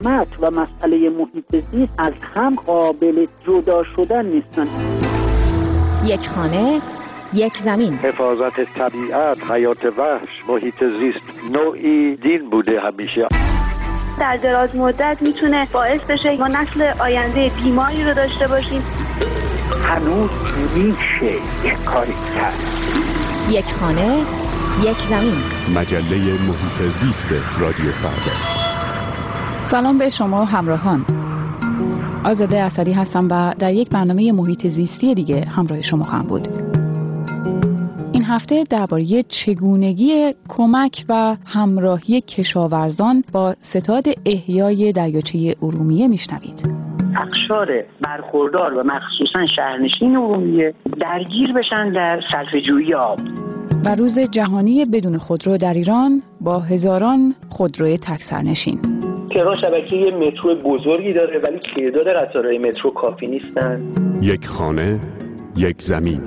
متن و مسئله محیط زیست از هم قابل جدا شدن نیستن. یک خانه، یک زمین. حفاظت طبیعت، حیات وحش، محیط زیست نوعی دین بوده همیشه. در دراز مدت میتونه باعث بشه ما نسل آینده بیماری رو داشته باشیم. هنوز میشه یک کاری کرد. یک خانه، یک زمین. مجله محیط زیست رادیو فردا. سلام به شما همراهان. آزاده اسدی هستم و در یک برنامه محیط زیستی دیگه همراه شما خواهم بود. این هفته درباره چگونگی کمک و همراهی کشاورزان با ستاد احیای دریاچه ارومیه میشنوید. اقشار برخوردار و مخصوصا شهرنشین ارومیه درگیر بشن در صرفه‌جویی آب. و روز جهانی بدون خودرو در ایران با هزاران خودروی تک سرنشین. تهران شبکه مترو بزرگی داره ولی تعداد قطارهای مترو کافی نیستن. یک خانه، یک زمین.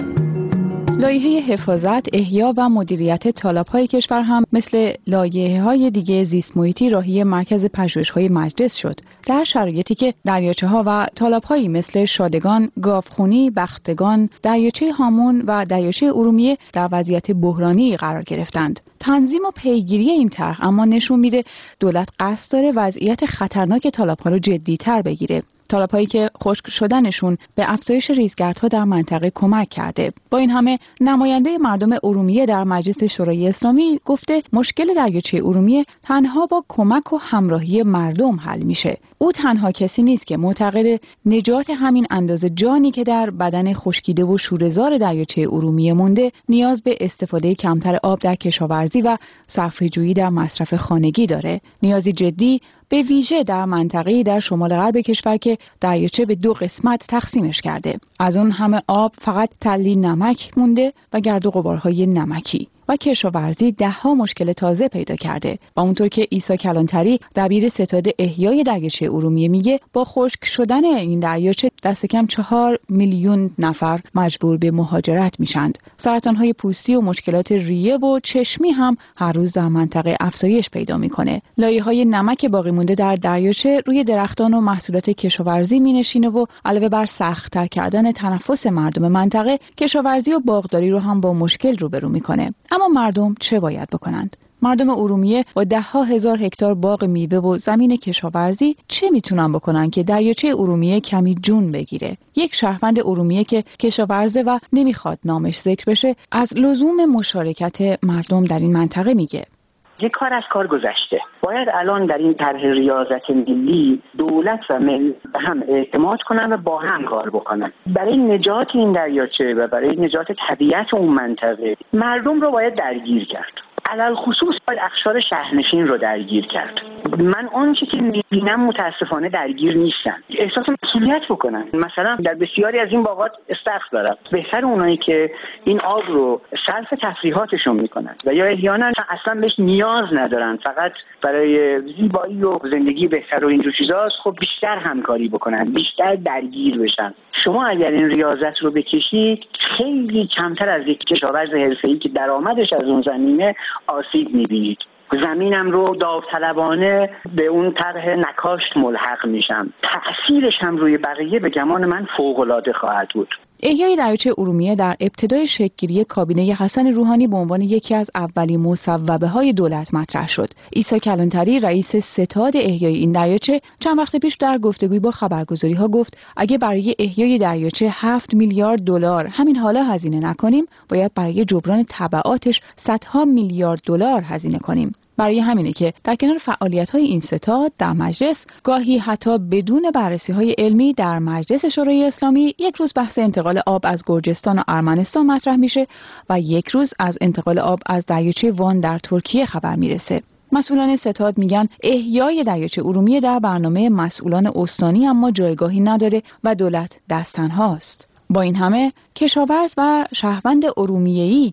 لایحه حفاظت، احیا و مدیریت تالاب‌های کشور هم مثل لایحه‌های دیگه زیست محیطی راهی مرکز پژوهش‌های مجلس شد. در شرایطی که دریاچه‌ها و تالاب‌هایی مثل شادگان، گاوخونی، بختگان، دریاچه هامون و دریاچه ارومیه در وضعیت بحرانی قرار گرفتند. تنظیم و پیگیری این طرح اما نشون میده دولت قصد داره وضعیت خطرناک تالاب‌ها رو جدی‌تر بگیره. تالاب‌هایی که خشک شدنشون به افزایش ریزگردها در منطقه کمک کرده. با این همه نماینده مردم ارومیه در مجلس شورای اسلامی گفته مشکل دریاچه ارومیه تنها با کمک و همراهی مردم حل میشه. او تنها کسی نیست که معتقد نجات همین اندازه جانی که در بدن خشکیده و شوره‌زار دریاچه ارومیه مونده نیاز به استفاده کمتر آب در کشاورزی و صرفه‌جویی در مصرف خانگی داره. نیازی جدی به ویژه در منطقه‌ای در شمال غرب کشور که دریاچه به 2 قسمت تقسیمش کرده. از اون همه آب فقط تلی نمک مونده و گرد و غبارهای نمکی. و کشاورزی 10 مشکل تازه پیدا کرده. و اونطور که عیسی کلانتری دبیر ستاد احیای دریاچه ارومیه میگه با خشک شدن این دریاچه دست کم 4 میلیون نفر مجبور به مهاجرت میشند. سرطان‌های پوستی و مشکلات ریه و چشمی هم هر روز در منطقه افزایش پیدا میکنه. لایه‌های نمک باقی مونده در دریاچه روی درختان و محصولات کشاورزی مینشینه و علاوه بر سخت‌تر کردن تنفس مردم منطقه، کشاورزی و باغداری رو هم با مشکل روبرو میکنه. اما مردم چه باید بکنند؟ مردم ارومیه با 10,000 هکتار باغ میوه و زمین کشاورزی چه میتونن بکنن که دریاچه ارومیه کمی جون بگیره؟ یک شهروند ارومیه که کشاورزه و نمیخواد نامش ذکر بشه از لزوم مشارکت مردم در این منطقه میگه. یک کار از کار گذشته. باید الان در این طرح ریاضت ملی دولت و ملت هم اعتماد کنن و با هم کار بکنن. برای نجات این دریاچه و برای نجات طبیعت اون منطقه مردم رو باید درگیر کرد. علل خصوص باید اقشار شهرنشین رو درگیر کرد. من آنچه که میبینم متاسفانه درگیر نیستن. احساس مسئولیت بکنن. مثلا در بسیاری از این باغات استخر دارن. بهتر اونایی که این آب رو صرف تفریحاتشون میکنن و یا احیانا اصلا بهش نیاز ندارن، فقط برای زیبایی و زندگی بهتر و اینجور چیزاست، خب بیشتر همکاری بکنن، بیشتر درگیر بشن. شما اگر این ریاضت رو بکشید خیلی کمتر از یک کشاورز حرفه‌ای که درآمدش از اون زمینه آسیب می‌بینید. زمینم رو داوطلبانه به اون طرح نکاشت ملحق میشم. تأثیرش هم روی بقیه به گمان من فوق‌العاده خواهد بود. احیای دریاچه ارومیه در ابتدای شکل‌گیری کابینه حسن روحانی به عنوان یکی از اولین مصوبه‌های دولت مطرح شد. عیسی کلانتری رئیس ستاد احیای این دریاچه چند وقت پیش در گفتگوی با خبرگزاری‌ها گفت اگه برای احیای دریاچه 7 میلیارد دلار همین حالا هزینه نکنیم، باید برای جبران تبعاتش صدها میلیارد دلار هزینه کنیم. برای همینه که در کنار فعالیت‌های این ستاد در مجلس گاهی حتی بدون بررسی‌های علمی در مجلس شورای اسلامی یک روز بحث انتقال آب از گرجستان و ارمنستان مطرح میشه و یک روز از انتقال آب از دریاچه وان در ترکیه خبر میرسه. مسئولان ستاد میگن احیای دریاچه ارومیه در برنامه مسئولان استانی اما جایگاهی نداره و دولت دست تنهاست. با این همه کشاورز و شهروند ارومیه‌ای که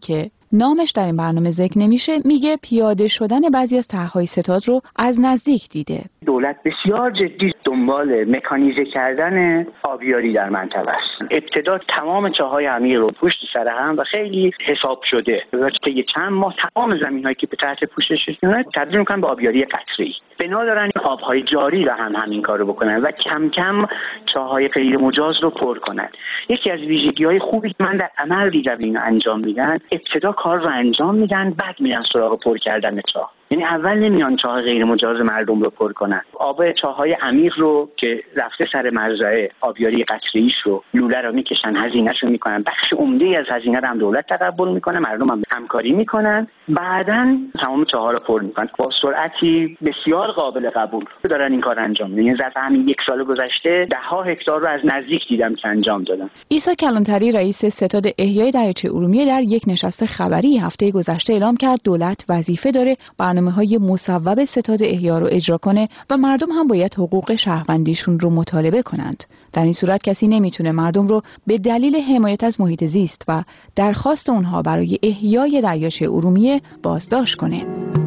نامش در این برنامه ذکر نمیشه، میگه پیاده شدن بعضی از طرح‌های ستاد رو از نزدیک دیده. دولت بسیار جدی دنبال مکانیزه کردن آبیاری در منطقه است. ابتدا تمام چاهای عمیق رو پشت سر هم و خیلی حساب شده و طی چند ماه تمام زمین‌هایی که به تحت پوششش میاد تبدیل می‌کنن به آبیاری قطره‌ای. بنا دارن آب‌های جاری رو هم همین کارو بکنن و کم کم چاهای غیر مجاز رو پر کنن. یکی از ویژگی‌های خوبی که من در عمل دیدم اینو انجام میدن، ابتدا کار رو انجام میدن بعد میرن سراغ پر کردن چاه. یعنی اول نمیان چاه غیر مجاز مردم رو پر کنن. آب چاهای عمیق رو که رفته سر مزرعه آبیاری قطره‌ایش رو لوله رو میکشن، هزینه‌شو میکنن، بخش عمده از هزینه رو هم دولت تقبل میکنه، مردم هم همکاری میکنن، بعداً تمام چاها رو پر میکنن با سرعتی بسیار قابل قبول دارن این کار انجام میدن. یعنی ظرف همین یک سال گذشته 10 هکتار رو از نزدیک دیدم که انجام دادن. عیسی کلانتری رئیس ستاد احیای دریاچه ارومیه در یک نشست خبری هفته گذشته اعلام کرد دولت وظیفه داره برنامه‌های مصوب ستاد احیا رو اجرا کنه و مردم هم باید حقوق شهروندیشون رو مطالبه کنند. در این صورت کسی نمیتونه مردم رو به دلیل حمایت از محیط زیست و درخواست اونها برای احیای دریاچه ارومیه بازداشت کنه.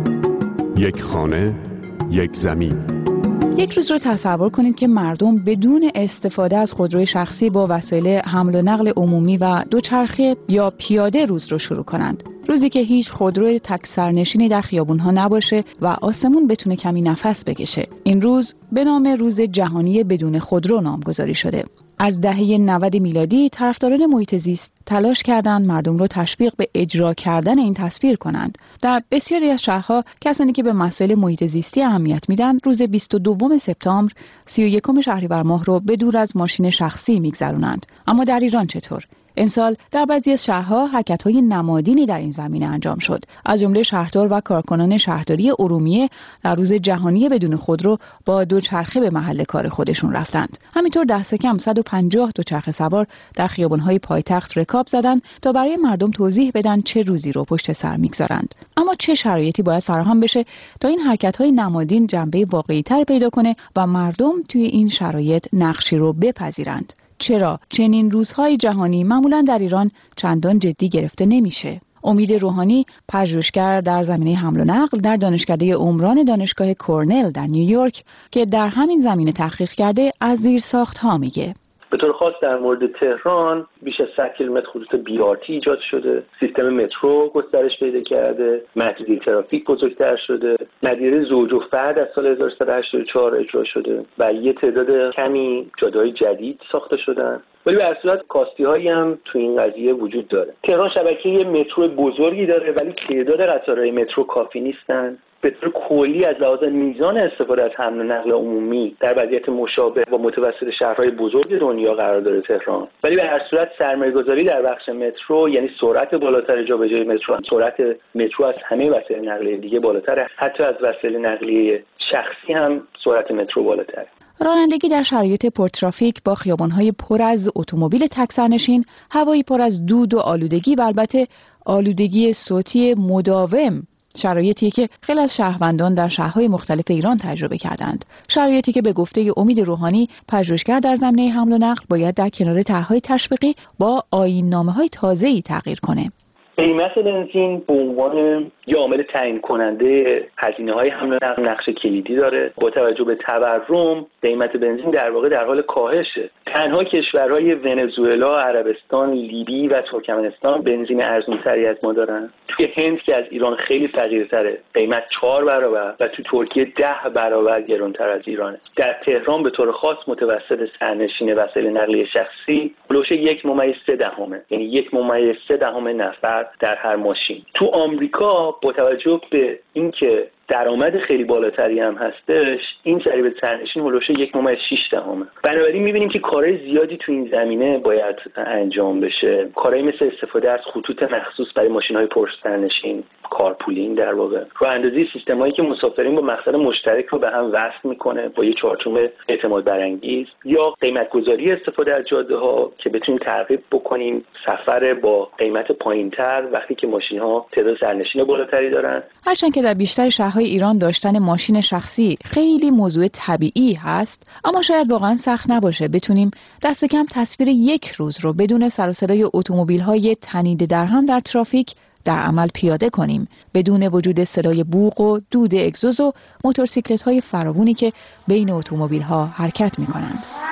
یک خانه، یک زمین. یک روز رو تصور کنید که مردم بدون استفاده از خودروی شخصی با وسایل حمل و نقل عمومی و دوچرخه یا پیاده روز رو شروع کنند. روزی که هیچ خودروی تک سرنشینی در خیابون‌ها نباشه و آسمون بتونه کمی نفس بکشه. این روز به نام روز جهانی بدون خودرو نامگذاری شده. از دهه 90 میلادی طرفداران محیط زیست تلاش کردند مردم رو تشویق به اجرا کردن این تصویر کنند. در بسیاری از شهرها کسانی که به مسائل محیط زیستی اهمیت میدن روز 22 سپتامبر 31 شهریور ماه رو به دور از ماشین شخصی میگذرونند. اما در ایران چطور؟ امسال در بعضی از شهرها حرکت‌های نمادینی در این زمینه انجام شد. از جمله شهردار و کارکنان شهرداری ارومیه در روز جهانی بدون خودرو با دوچرخه به محل کار خودشون رفتند. همینطور دست کم 150 دوچرخه سوار در خیابان‌های پایتخت رکاب زدند تا برای مردم توضیح بدن چه روزی رو پشت سر می‌گذارند. اما چه شرایطی باید فراهم بشه تا این حرکت‌های نمادین جنبه واقعی‌تر پیدا کنه و مردم توی این شرایط نقشی رو بپذیرند؟ چرا چنین روزهای جهانی معمولاً در ایران چندان جدی گرفته نمیشه؟ امید روحانی، پژوهشگر در زمینه حمل و نقل در دانشکده عمران دانشگاه کورنل در نیویورک که در همین زمینه تحقیق کرده، از زیرساخت‌ها میگه. به طور خاص در مورد تهران بیش از 100 کیلومتر خطوط BRT ایجاد شده، سیستم مترو گسترش پیدا کرده، محدودیت ترافیک بزرگتر شده، مدیریت زوج و فرد از سال 1384 اجرا شده و یه تعداد کمی جاده‌های جدید ساخته شدن. ولی به هر صورت کاستی‌هایی هم تو این قضیه وجود داره. تهران شبکه مترو بزرگی داره ولی تعداد قطارهای مترو کافی نیستن. به طور کلی از لحاظ میزان استفاده از حمل و نقل عمومی در وضعیت مشابه با متوسط شهرهای بزرگ دنیا قرار داره تهران. ولی به هر صورت سرمایه‌گذاری در بخش مترو، یعنی سرعت بالاتر جابجایی مترو، سرعت مترو از همه وسایل نقلیه دیگه بالاتره، حتی از وسایل نقلیه شخصی هم سرعت مترو بالاتره. رانندگی در شرایط پرترافیک با خیابان‌های پر از اتومبیل تک سرنشین، هوایی پر از دود و آلودگی و البته آلودگی صوتی مداوم، شرایطی که خیلی از شهروندان در شهرهای مختلف ایران تجربه کردند. شرایطی که به گفته امید روحانی، پژوهشگر در زمینه حمل و نقل، باید در کنار طرح‌های تشویقی با آیین‌نامه‌های تازه‌ای تغییر کنه. قیمت بنزین به عنوان یه عامل تعیین کننده هزینه‌های حمل و نقل نقش کلیدی داره. با توجه به تورم، قیمت بنزین در واقع در حال کاهشه. تنها کشورهای ونزوئلا، عربستان، لیبی و ترکمنستان بنزین ارزان‌تری از ما دارن. توی هند که از ایران خیلی فقیرتره، قیمت 4 برابر و تو ترکیه 10 برابر گرانتر از ایرانه. در تهران به طور خاص متوسط سرنشین وسایل نقلیه شخصی بلوش 1.3، یعنی 1.3 نفر در هر ماشین. تو آمریکا با توجه به اینکه درآمد خیلی بالاتری هم هستش، این ضریب سرنشین هولوش 1.6. بنابراین می‌بینیم که کارهای زیادی تو این زمینه باید انجام بشه. کارهای مثل استفاده از خطوط مخصوص برای ماشین‌های پرسرنشین، کارپولینگ در واقع، راه‌اندازی سیستمایی که مسافرین با مقصد مشترک رو به هم وصل می‌کنه با یه چارچوب اعتماد برانگیز، یا قیمت‌گذاری استفاده از جاده‌ها که بتونیم ترغیب بکنیم سفر با قیمت پایین‌تر وقتی که ماشین‌ها تعداد سرنشین بالاتری دارن. هرچند که در بیشتر شهرهای ایران داشتن ماشین شخصی خیلی موضوع طبیعی هست، اما شاید واقعا سخت نباشه بتونیم دست کم تصویر یک روز رو بدون سر و صدای اتومبیل‌های تنیده در هم در ترافیک در عمل پیاده کنیم بدون وجود صدای بوق و دود اگزوز و موتورسیکلت‌های فراوانی که بین اتومبیل‌ها حرکت می‌کنند.